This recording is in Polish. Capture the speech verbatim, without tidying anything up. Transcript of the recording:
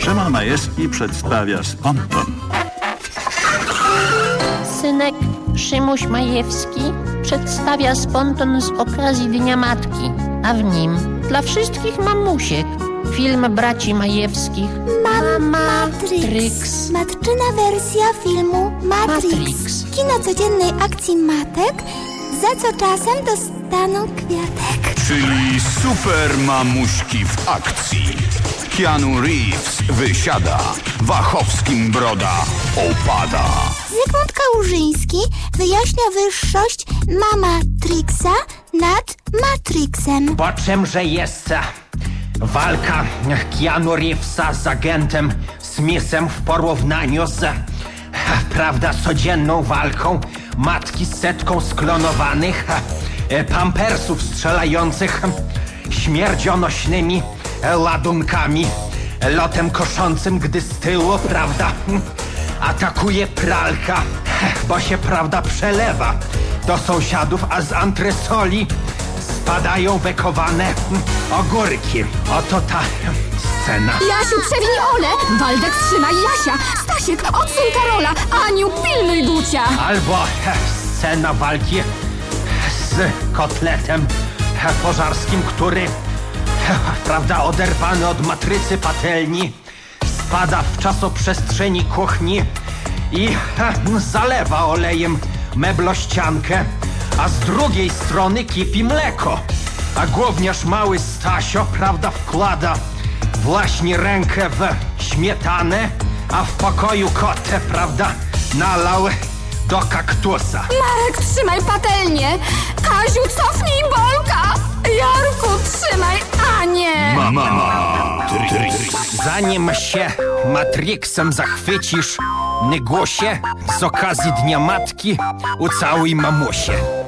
Szymon Majewski przedstawia Sponton. Synek Szymuś Majewski przedstawia Sponton z okazji Dnia Matki, a w nim dla wszystkich mamusiek film braci Majewskich Matrix. Matczyna wersja filmu Matrix. Matrix. Kino codziennej akcji matek, za co czasem dostaną kwiatek. Czyli super mamuśki w akcji. Keanu Reeves wysiada, Wachowskim broda opada. Zygmunt Kałużyński wyjaśnia wyższość Mamatrixa nad Matrixem. Po czymże jest walka Keanu Reevesa z agentem Smithem w porównaniu z, prawda, codzienną walką matki z setką sklonowanych pampersów strzelających śmierdzionośnymi ładunkami, lotem koszącym, gdy z tyłu, prawda, atakuje pralka, bo się, prawda, przelewa do sąsiadów, a z antresoli spadają wekowane ogórki. Oto ta scena. Jasiu, przewinij Ole! Waldek, trzymaj Jasia! Stasiek, odsuń Karola! Aniu, pilnuj Gucia! Albo scena walki z kotletem pożarskim, który, prawda, oderwany od matrycy patelni, spada w czasoprzestrzeni kuchni i zalewa olejem meblościankę, a z drugiej strony kipi mleko, a gówniarz mały Stasio, prawda, wkłada właśnie rękę w śmietanę, a w pokoju kotę, prawda, nalał do kaktusa. Marek, trzymaj patelnię! Kaziu, cofnij Bolka! Jarku, trzymaj Anię! Matrix. Zanim się Matrixem zachwycisz, Nygusie, z okazji Dnia Matki ucałuj mamusię.